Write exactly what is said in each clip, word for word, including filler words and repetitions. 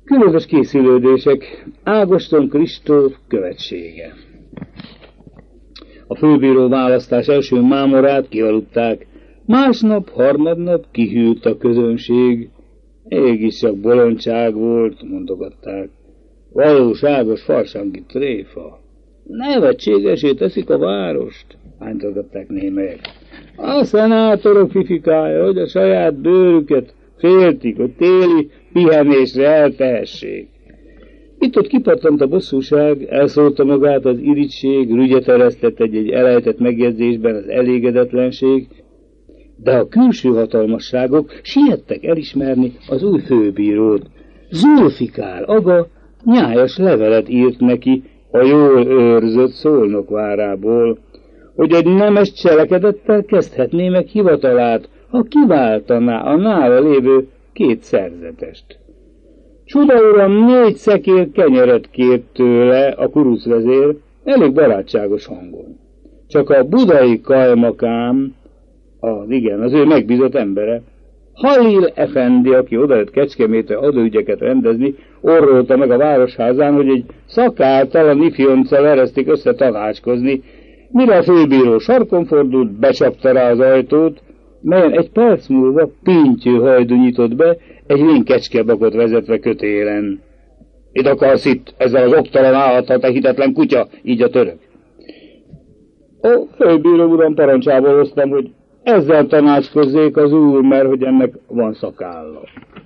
Különös készülődések, Ágoston Kristóf követsége. A főbíró választás első mámorát kialudták, másnap, harmadnap kihűlt a közönség. Mégis csak bolondság volt, mondogatták. Valóságos farsangi tréfa. Nevetségesé teszik a várost, hánytogatták némelyek. A szenátorok fifikája, hogy a saját bőrüket féltik, hogy téli pihenésre eltehessék. Itt-ott kipattant a bosszúság, elszólta magát az irigység, rügyet eresztett egy-egy elejtett megjegyzésben az elégedetlenség, de a külső hatalmasságok siettek elismerni az új főbírót. Zulfikár aga nyájas levelet írt neki a jól őrzött Szolnok várából, hogy egy nemes cselekedettel kezdhetné meg hivatalát, ha kiváltaná a nála lévő két szerzetest. Csuda uram négy szekér kenyeret kért tőle a kurucvezér, elég barátságos hangon. Csak a budai kajmakám, az igen, az ő megbízott embere, Halil Efendi, aki odajött Kecskemétre adóügyeket rendezni, orrolta meg a városházán, hogy egy szakáltalan ifjonccal eresztik össze tanácskozni, mire a főbíró sarkon fordult, becsapta rá az ajtót, melyen egy perc múlva pintyő hajdu nyitott be, egy lén kecskebakot vezetve kötélen. Itt akarsz itt, ezzel az oktalan állattal, te hitetlen kutya, így a török. A főbíró uram parancsából hoztam, hogy ezzel tanácskozzék az úr, mert hogy ennek van szakálla.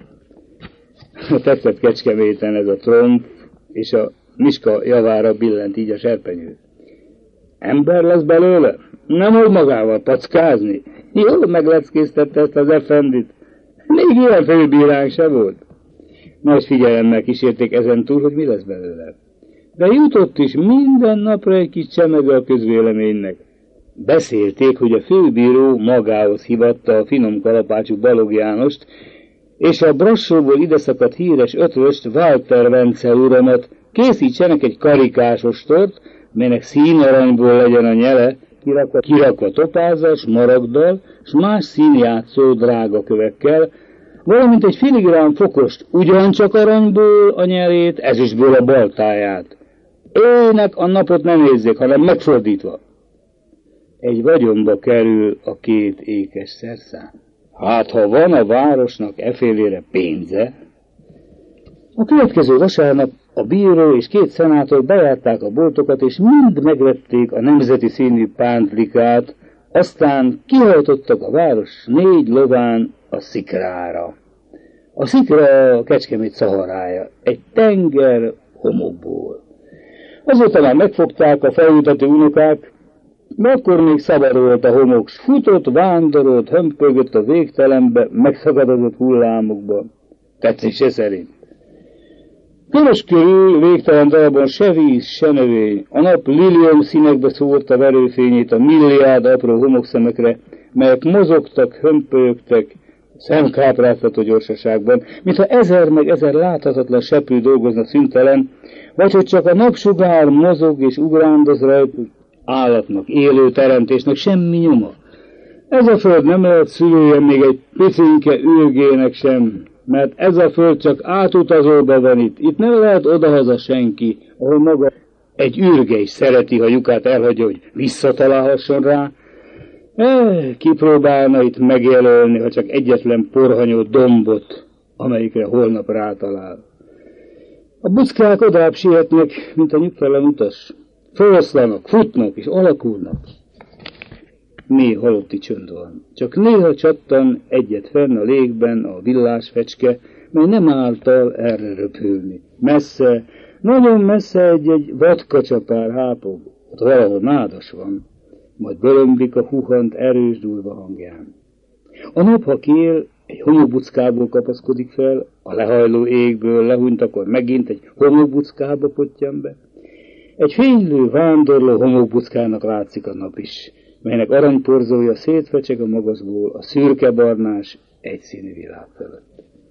Tetszett Kecskeméten ez a tromf, és a Miska javára billent így a serpenyő. Ember lesz belőle? Nem hold magával packázni. Jól megleckéztette ezt az Efendit. Még ilyen főbíránk se volt. Nagy figyelemmel kísérték ezen túl, hogy mi lesz belőle. De jutott is minden napra egy kis csemege a közvéleménynek. Beszélték, hogy a főbíró magához hívatta a finom kalapácsú Balog Jánost, és a Brassóból ideszakadt híres ötvöst, Walter Vencel uramat készítsenek egy karikásos tort, melynek színaranyból legyen a nyele, kirakva, kirakva topázzal, smaragddal, s más színjátszó drágakövekkel, valamint egy filigrán fokost ugyancsak aranyból a nyelét, ezüstből a baltáját. Ének a napot nem nézzék, hanem megfordítva. Egy vagyonba kerül a két ékes szerszám. Hát, ha van a városnak efélére pénze. A következő vasárnap a bíró és két szenátor bejárták a boltokat, és mind megvették a nemzeti színű pántlikát, aztán kihajtottak a város négy lován a szikrára. A szikra a Kecskemét szaharája, egy tenger homokból. Azóta már megfogták a felültető unokák, mert akkor még szabad volt a homok, s futott, vándorolt, hömpölgött a végtelenbe, megszakadozott hullámokba. Tetszése szerint. Körös körül végtelen darabon se víz, se növény. A nap lilium színekbe szórta verőfényét a milliárd apró homokszemekre, melyek mozogtak, hömpölyögtek, szemkápráztató gyorsaságban, mintha ezer meg ezer láthatatlan seprű dolgozna szüntelen, vagy hogy csak a napsugár mozog és ugrándoz rajtuk, állatnak, élő teremtésnek semmi nyoma. Ez a föld nem lehet szülője még egy picinke ürgének sem, mert ez a föld csak átutazóban van itt. Itt nem lehet odahaza senki, ahol maga egy ürge is szereti, ha lyukát elhagyja, hogy visszatalálhasson rá. Eh, kipróbálna itt megjelölni, ha csak egyetlen porhanyó dombot, amelyikre holnap rátalál. A buckák odább sietnek, mint a nyugtalan utas. Feloszlanak, futnak és alakulnak. Mély halotti csönd van. Csak néha csattan egyet fenn a légben a villásfecske, mely nem által erre röpülni. Messze, nagyon messze egy-egy vadkacsapár hápog, ott valahol nádas van, majd bölömblik a huhant erős durva hangján. A nap, ha kél, egy homokbuckából kapaszkodik fel, a lehajló égből lehunyt, akkor megint egy homokbuckába pottyan be. Egy fénylő, vándorló homokbuckának látszik a nap is, melynek aranyporzója szétfecseg a magasból a szürke-barnás egyszínű világ fölött.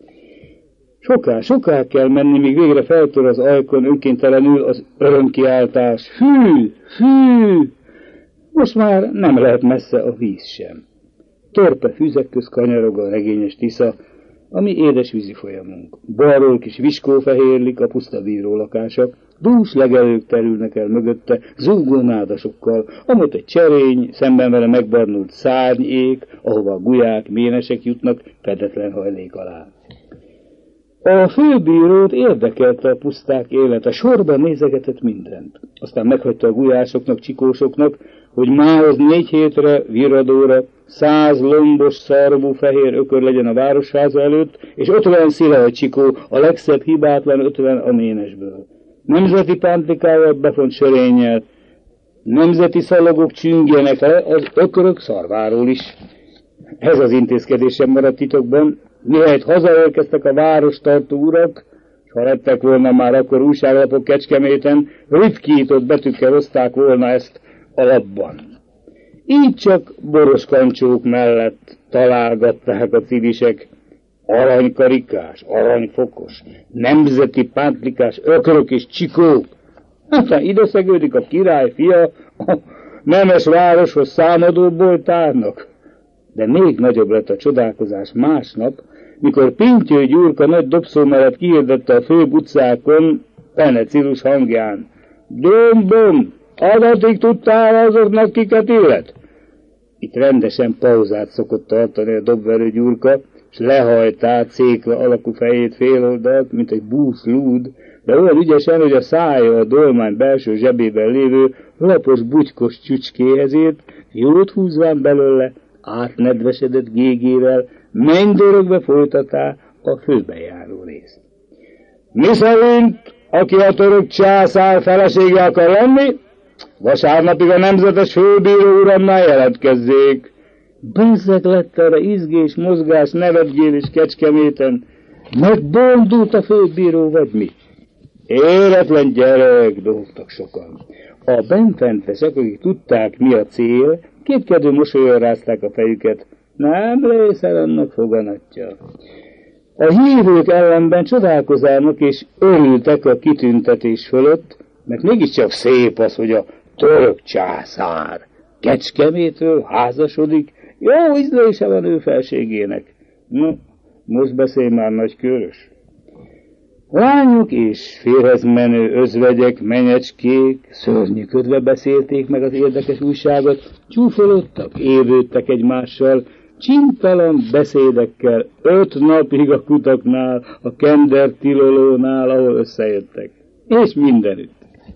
Soká, soká kell menni, míg végre feltör az ajkon önkéntelenül az örömkiáltás. Fű, fű! Most már nem lehet messze a víz sem. Torpe füzek köz kanyarog a regényes Tisza, a mi édesvízi folyamunk. Balról kis viskófehérlik a puszta bíró lakása, dús legelők terülnek el mögötte, zúgó nádasokkal, amott egy cserény, szemben vele megbarnult szárnyék, ahova a gulyák, ménesek jutnak fedetlen hajlék alá. A főbírót érdekelte a puszták élete, sorban nézegetett mindent. Aztán meghagyta a gulyásoknak, csikósoknak, hogy mához négy hétre, viradóra, száz lombos, szarvú, fehér ökör legyen a városháza előtt, és ötven szilaj csikó, a legszebb hibátlan ötven a ménesből. Nemzeti pántlikával, befont sörénnyel, nemzeti szalagok csüngjenek le az ökörök szarváról is. Ez az intézkedés sem maradt titokban, mihelyt hazaérkeztek a várostartó urak, s ha lettek volna már akkor újságlapok Kecskeméten, ritkított betűkkel hozták volna ezt a labban. Így csak boros kancsók mellett találgatták a civisek aranykarikás, aranyfokos, nemzeti pántlikás ökrök és csikók. Aztán ide szegődik a király fia a nemes városhoz számadó bolytárnak. De még nagyobb lett a csodálkozás másnap, mikor Pintyő Gyurka nagy dobszó mellett kihirdette a főbb utcákon penecillus hangján: Döm-böm, adatig tudtál azoknak, kiket illet? Itt rendesen pauzát szokott tartani a dobverő Gyurka, s lehajtá cékla alakú fejét féloldalt, mint egy búsz lúd, de olyan ügyesen, hogy a szája a dolmány belső zsebében lévő lapos bugykos csücskéhez ért, jót húzván belőle, átnedvesedett gégével, mennydörögve folytatá a főbejáró részt. Miszerint, aki a török császár felesége akar lenni, vasárnapig a nemzetes főbíró uramnál jelentkezzék. Bezzeg lett arra izgés, mozgás, nevetgélés Kecskeméten. Megbondult a főbíró, vagy mi? Éretlen gyerek, dolgoztak sokan. A benfentesek, akik tudták, mi a cél, kétkedő mosolyon rázták a fejüket. Nem lészel annak foganatja. A hívők ellenben csodálkozának és örültek a kitüntetés fölött, mert mégiscsak szép az, hogy a török császár Kecskemétről házasodik, jó ízlése van ő felségének. No, most beszélj már, nagykőrös. Lányok és férhez menő özvegyek, menyecskék szörnyűködve beszélték meg az érdekes újságot, csúfolódtak, évődtek egymással, csintalan beszédekkel öt napig a kutaknál, a Kender Tilolónál, ahol összejöttek. És mindenütt.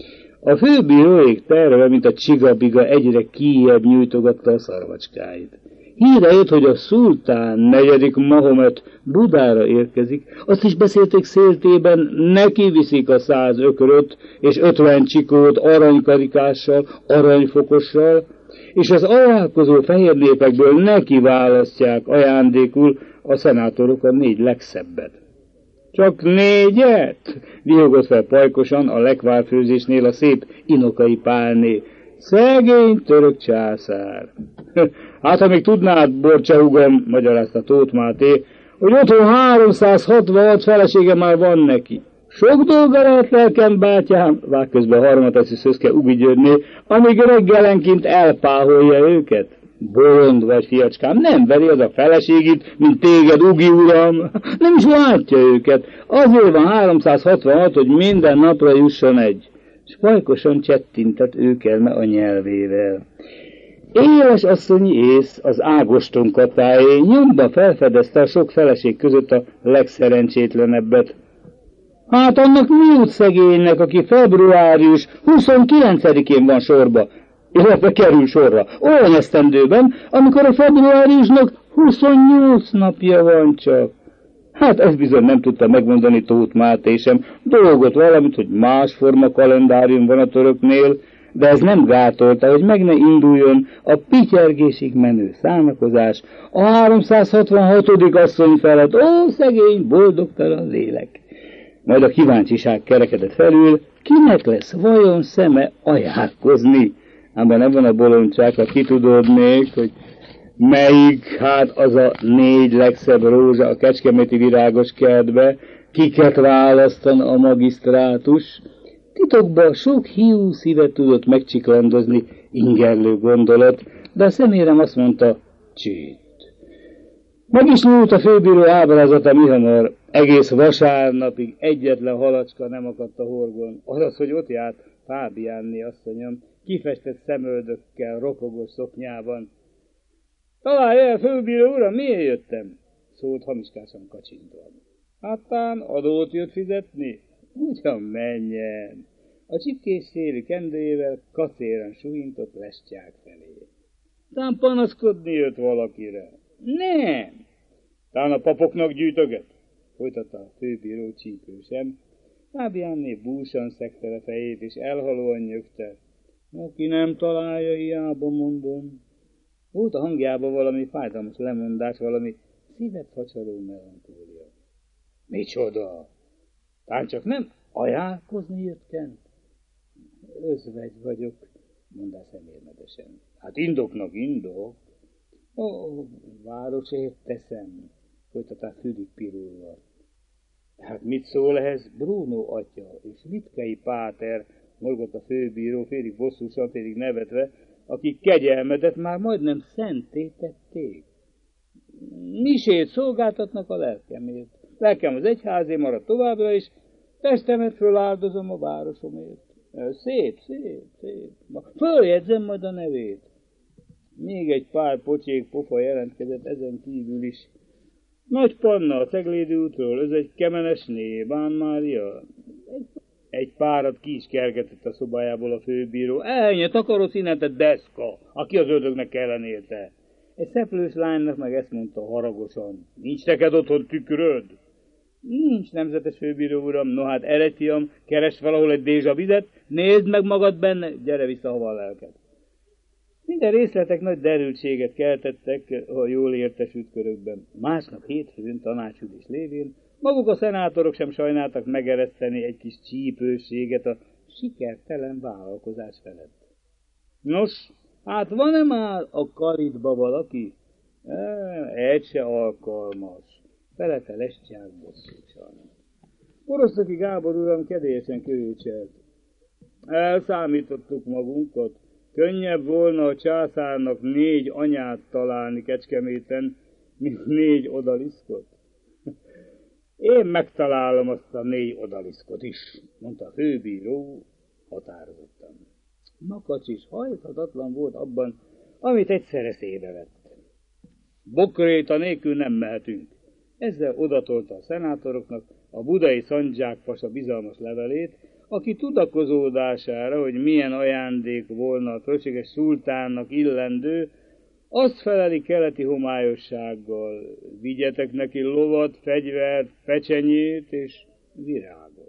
A főbíróék terve, mint a csigabiga, egyre kijjebb nyújtogatta a szarvacskáit. Híre jött, hogy a szultán negyedik Mahomet Budára érkezik, azt is beszélték széltében, neki viszik a száz ököröt és ötven csikót aranykarikással, aranyfokossal, és az alálkozó fehér népekből neki választják ajándékul a szenátorok a négy legszebbet. Csak négyet? Vihogott fel pajkosan a lekvárfőzésnél a szép Inokai Pálné. Szegény török császár. Hát, ha még tudnád, borcsahugom, magyarázta Tóth Máté, hogy otthon háromszázhatvanhat felesége már van neki. Sok dolga lehet, lelkem bátyám, vág közben a harmateszi Szöszke Ugi Györgyné, amíg reggelenként elpáholja őket. Bolond vagy, fiacskám, nem veri az a feleségit, mint téged, Ugi uram. Nem is látja őket. Azért van háromszázhatvanhat, hogy minden napra jusson egy. És pajkosan csettintett őkelme a nyelvével. Éles asszonyi ész az Ágoston katájé nyomba felfedezte a sok feleség között a legszerencsétlenebbet. Hát annak mi út szegénynek, aki februárjus huszonkilencedikén van sorba, illetve kerül sorra, olyan esztendőben, amikor a februárjusnak huszonnyolc napja van csak. Hát ezt bizony nem tudta megmondani Tóth Máté sem, dolgot valamit, hogy másforma kalendárium van a töröknél, de ez nem gátolta, hogy meg ne induljon a pityergésig menő számakozás a háromszázhatvanhatodik asszony felett. Ó, szegény, boldogtalan lélek! Majd a kíváncsiság kerekedett felül, kinek lesz vajon szeme ajánlkozni? Ám nem van a bolondság, ha kitudódnék, hogy melyik hát az a négy legszebb rózsa a kecskeméti virágos kertbe, kiket választan a magisztrátus. Titokban sok hiú szívet tudott megcsiklandozni ingerlő gondolat, de a szemérem azt mondta, csét. Meg is nyúlt a főbíró ábrázata mihamar, egész vasárnapig egyetlen halacska nem akadt a horgon, azaz, hogy ott járt Fábiánné asszonyom, kifestett szemöldökkel, ropogós szoknyában. Találj el, főbíró uram, miért jöttem? Szólt hamiskásan kacsintva. Háttán adót jött fizetni? Ugyan menjen. A csipkés széli kendőjével kacéran suhintott Lestják felé. Tán panaszkodni jött valakire. Nem. Tán a papoknak gyűjtöget? Folytatta a főbíró csípősen. Fábiánné búsan szegte le fejét, és elhalóan nyögte. Aki nem találja, hiába mondom. Volt a hangjában valami fájdalmas lemondás, valami szívet facsaró melankólia. Micsoda? Tán csak nem ajánlkozni jöttem? Özvegy vagyok, mondta szemérmedesen. Hát indoknak indok. Ó, városért teszem, folytatta Fülip pirulva. Hát mit szól ehhez Bruno atya és Litkei páter, morgott a főbíró, félig bosszúsan, félig nevetve, akik kegyelmedet már majdnem szenté tették. Misét szolgáltatnak a lelkemért. Lelkem az egyházé marad továbbra is, testemet föláldozom a városomért. Szép, szép, szép. Följegyzem majd a nevét. Még egy pár pocsék pofa jelentkezett ezen kívül is. Nagy Panna a Ceglédi útról, ez egy kemenesné, Bán Mária. Egy, egy párat ki is kergetett a szobájából a főbíró. Elnye, takaró színetett deszka, aki az ördögnek kellene érte. Egy szeplős lánynak meg ezt mondta haragosan. Nincs neked otthon tükröd? Nincs, nemzetes főbíró uram, no hát eredj, fiam, keresd valahol egy dézsavizet, nézd meg magad benne, gyere vissza, ha van lelked. Minden részletek nagy derültséget keltettek a jól értesült körökben. Másnap hétfőn tanácsülés lévén maguk a szenátorok sem sajnáltak megereszteni egy kis csípőséget a sikertelen vállalkozás felett. Nos, hát van-e már a karitba valaki? E, egy se alkalmas. Felelte Lestják bosszúsan. Porosztoki Gábor uram kedélyesen körülcselt. Elszámítottuk magunkat. Könnyebb volna a császárnak négy anyát találni Kecskeméten, mint négy odaliszkot. Én megtalálom azt a négy odaliszkot is, mondta a főbíró határozottan. Makacs is hajthatatlan volt abban, amit egyszerre szébe vett. Bokréta nélkül nem mehetünk. Ezzel odatolta a szenátoroknak a budai Szandzsák pasa bizalmas levelét, aki tudakozódására, hogy milyen ajándék volna a fölséges szultánnak illendő, azt feleli keleti homályossággal, vigyetek neki lovat, fegyvert, pecsenyét és virágot.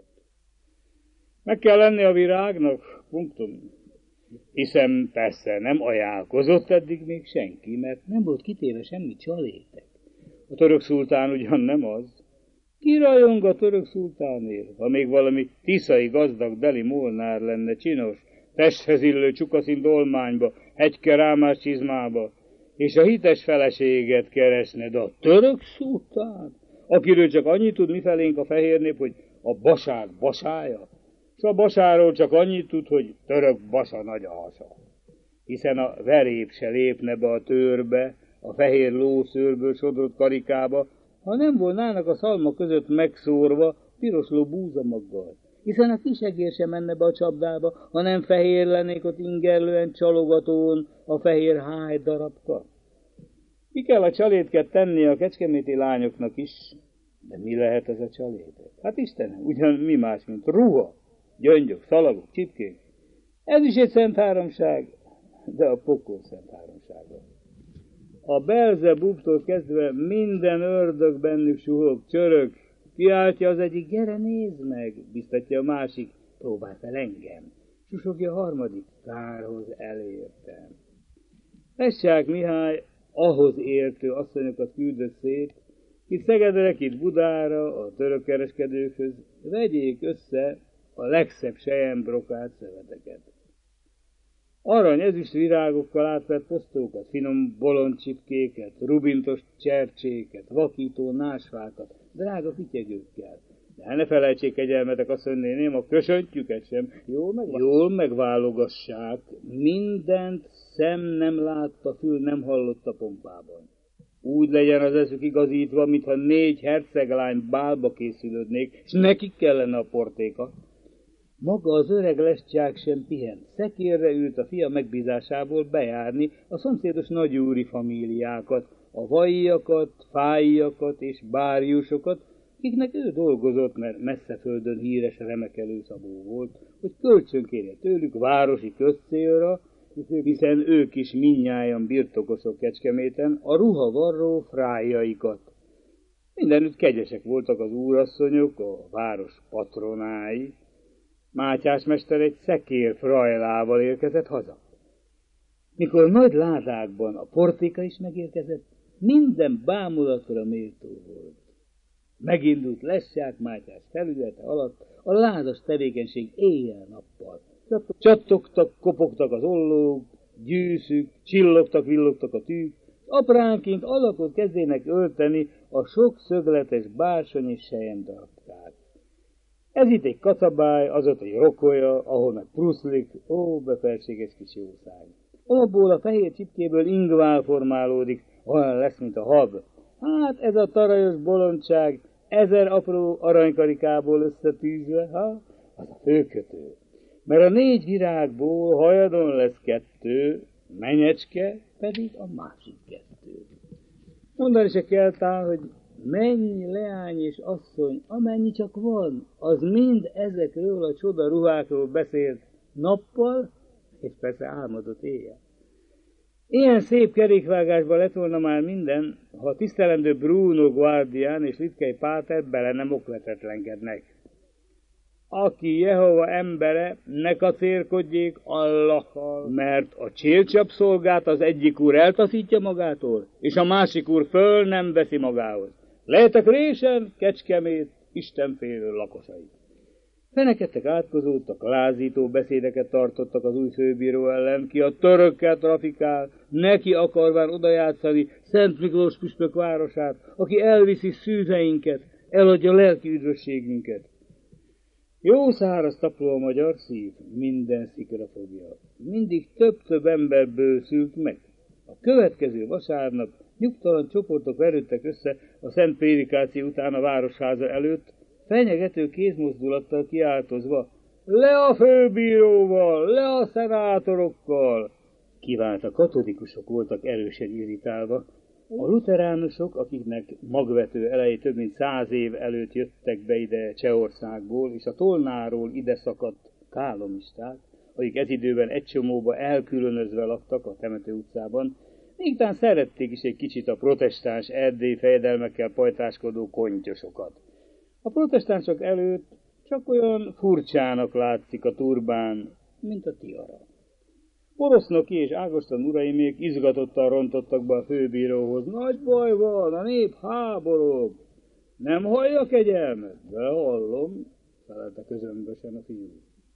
Meg kell lenni a virágnak, punktum. Hiszem persze nem ajánlkozott eddig még senki, mert nem volt kitéve semmi csalétek. A török szultán ugyan nem az. Ki rajong a török szultánért, ha még valami tiszai gazdag deli molnár lenne, csinos, testhez illő csukaszín dolmányba, hegykerámás csizmába, és a hites feleséget keresne, de a török szultán, akiről csak annyit tud mifelénk a fehér nép, hogy a basár basája, és a basáról csak annyit tud, hogy török basa nagy a hasa. Hiszen a verép se lépne be a törbe, a fehér lószőrből sodrott karikába, ha nem volnának a szalma között megszórva pirosló búzamaggal. Hiszen a kisegér sem menne be a csapdába, ha nem fehér lennék ott ingerlően csalogatón a fehér háj darabka. Ki kell a csalétket tenni a kecskeméti lányoknak is, de mi lehet ez a csalétek? Hát Istenem, ugyan mi más, mint ruha, gyöngyök, szalagok, csipkék. Ez is egy szent háromság, de a pokol szent háromsága. A Belzebúbtól kezdve minden ördög bennük suhog, csörög, kiáltja az egyik, gyere nézd meg, biztatja a másik, próbálj fel engem, susogja a harmadik, kárhoz elértem. Lestják Mihály ahhoz értő asszonyokat küldött szét, itt Szegedre, itt Budára, a török kereskedőkhöz, vegyék össze a legszebb selyembrokát szöveteket. Arany ezüst virágokkal átvett posztókat, finom bolondcsipkéket, rubintos csercséket, vakító násfákat, drága fityegőkkel. De ne felejtsék, kegyelmetek, asszonynéném, a kösöntjüket sem. Jól, megvá... Jól megválogassák, mindent szem nem látta, fül nem hallott a pompában. Úgy legyen az eszük igazítva, mintha négy herceglány bálba készülődnék, és nekik kellene a portéka. Maga az öreg lescsák sem pihent. Szekérre ült a fia megbízásából bejárni a szomszédos nagyúri famíliákat, a vaiakat, fáiakat és bárjusokat, akiknek ő dolgozott, mert messze földön híres remekelő szabó volt, hogy kölcsön kérje tőlük városi közcélra, hiszen ők is mindnyájan birtokosok Kecskeméten, a ruhavarró frájaikat. Mindenütt kegyesek voltak az úrasszonyok, a város patronái. Mátyás mester egy szekér frajlával érkezett haza. Mikor nagy ládákban a portéka is megérkezett, minden bámulatra méltó volt. Megindult Lescsák Mátyás felügyelete alatt a ládas tevékenység éjjel-nappal. Csattogtak, kopogtak az ollók, gyűszük, csillogtak, villogtak a tűk, apránként alakot kezdének ölteni a sok szögletes bársony és selyemdarabkák. Ez itt egy kacabály, az ott egy rokolya, ahol meg pruszlik, ó, befelséges kis jószág. Abból a fehér csipkéből ingvál formálódik, olyan lesz, mint a hab. Hát ez a tarajos bolondság, ezer apró aranykarikából összetűzve, ha, az a főkötő. Mert a négy virágból hajadon lesz kettő, menyecske pedig a másik kettő. Mondani se kell tán, hogy mennyi leány és asszony, amennyi csak van, az mind ezekről a csoda ruhákról beszélt nappal, és persze álmodott éjjel. Ilyen szép kerékvágásban lett volna már minden, ha a tisztelendő Bruno Guardián és Litkei Páter bele nem okletetlenkednek. Aki Jehova embere, ne kacérkodjék Allahal, mert a csélcsap szolgát az egyik úr eltaszítja magától, és a másik úr föl nem veszi magához. Lehetek résen, Kecskemét, istenfélő lakosai. Fenekedtek, átkozódtak, lázító beszédeket tartottak az új főbíró ellen, ki a törökkel trafikál, neki akarván odajátszani Szent Miklós püspök városát, aki elviszi szűzeinket, eladja lelki üdvösségünket. Jó száraz tapló a magyar szív, minden szikra fogja. Mindig több-több ember bőszült meg. A következő vasárnap nyugtalan csoportok verődtek össze a szent prédikáció után a városháza előtt, fenyegető kézmozdulattal kiáltozva, le a főbíróval, le a szenátorokkal! Kivált a katolikusok voltak erősen irritálva. A luteránusok, akiknek magvető elejé több mint száz év előtt jöttek be ide Csehországból, és a Tolnáról ide szakadt kálomisták, akik ez időben egy csomóba elkülönözve laktak a Temető utcában, mégtán szerették is egy kicsit a protestáns erdélyi fejedelmekkel pajtáskodó kontyosokat. A protestánsok előtt csak olyan furcsának látszik a turbán, mint a tiara. Porosznoki és Ágoston uraimék izgatottan rontottak be a főbíróhoz. Nagy baj van, a nép háborog. Nem hallja kegyelmet? De hallom, felelte közömbösen a fiú.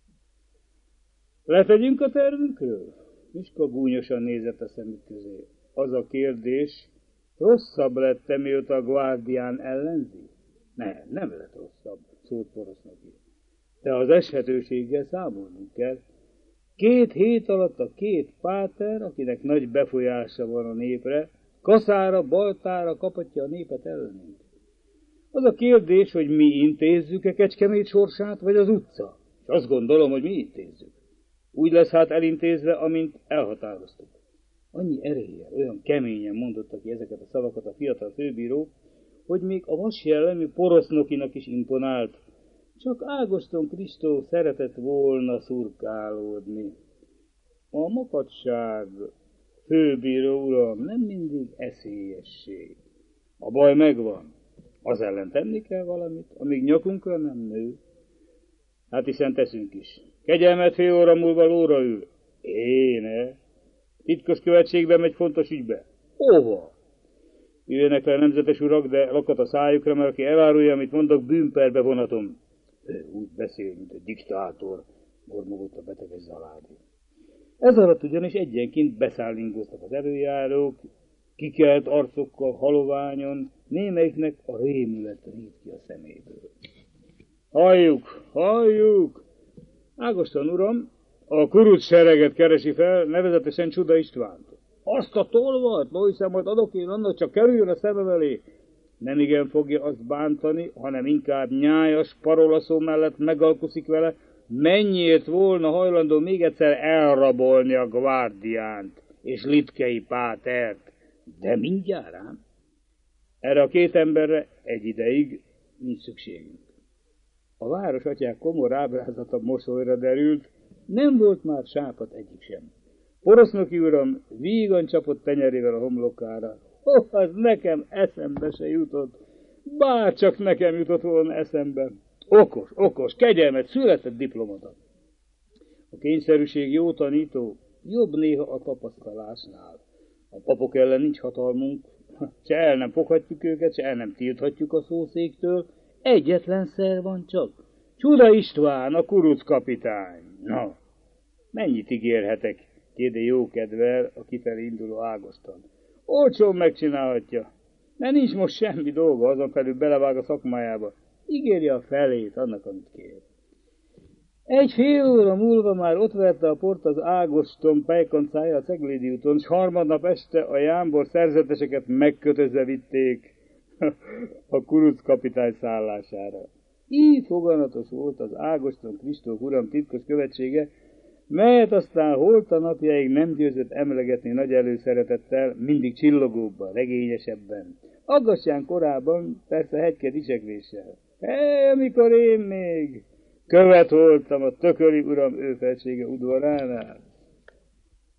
Letegyünk a tervünkről? Miska gúnyosan nézett a szemük közé. Az a kérdés, rosszabb lett, mióta a Guardián ellenzi? Nem, nem lett rosszabb, szólt Porosznoki. De az eshetőséggel számolnunk kell. Két hét alatt a két páter, akinek nagy befolyása van a népre, kaszára, baltára kapatja a népet ellenünk. Az a kérdés, hogy mi intézzük-e Kecskemét sorsát, vagy az utca. És azt gondolom, hogy mi intézzük. Úgy lesz hát elintézve, amint elhatároztuk. Annyi eréllyel, olyan keményen mondotta ki ezeket a szavakat a fiatal főbíró, hogy még a vasjellemű Porosznokinak is imponált. Csak Ágoston Kristó szeretett volna szurkálódni. A makacság, főbíró uram, nem mindig eszélyesség. A baj megvan. Az ellen tenni kell valamit, amíg nyakunkra nem nő. Hát hiszen teszünk is. Kegyelmet fél óra múlva lóra ül. Éne. Titkos követségben megy fontos ügybe. Hova? Jöjjenek le a nemzetes urak, de lakat a szájukra, mert aki elárulja, amit mondok, bűnperbe vonatom. Ő úgy beszél, mint egy diktátor, mormogott a beteges Zaládi. Ez alatt ugyanis egyenként beszállingoztak az előjárók, kikelt arcokkal haloványon, némelyiknek a rémület rít ki a szeméből. Halljuk, halljuk! Ágoston uram, a kuruc sereget keresi fel, nevezetesen Csuda Istvánt. Azt a tolvat, no hiszem, majd adok én annak, csak kerüljön a szemem elé. Nem igen fogja azt bántani, hanem inkább nyájas parolaszó mellett megalkuszik vele, mennyiért volna hajlandó még egyszer elrabolni a Guardiánt és Litkei pátert. De mindjárt ám. Erre a két emberre egy ideig nincs szükségünk. A városatyák komor ábrázata mosolyra derült, nem volt már sápat egyik sem. Porosznoki uram vígan csapott tenyerével a homlokára. Ó, oh, az nekem eszembe se jutott. Bárcsak nekem jutott volna eszembe. Okos, okos, kegyelmet, született diplomata. A kényszerűség jó tanító, jobb néha a tapasztalásnál. A papok ellen nincs hatalmunk, se el nem foghatjuk őket, se el nem tilthatjuk a szószéktől. Egyetlen szer van csak. Csuda István, a kuruc kapitány. Na, mennyit ígérhetek? Kérde jókedvel a kifelé induló Ágoston. Olcsón megcsinálhatja, mert nincs most semmi dolga, azon felül belevág a szakmájába. Ígérje a felét annak, amit kér. Egy fél óra múlva már ott verte a port az Ágoston pejkoncája a Ceglédi úton, s harmadnap este a jámbor szerzeteseket megkötözve vitték a kuruc kapitány szállására. Így foganatos volt az Ágoston Kristóf uram titkos követsége, melyet aztán holt a napjáig nem győzött emlegetni nagy előszeretettel, mindig csillogóbban, regényesebben. Aggastyán korában, persze hegyke dicsekvéssel. Hé, amikor én még követ voltam a Tököli uram ő felsége udvaránál.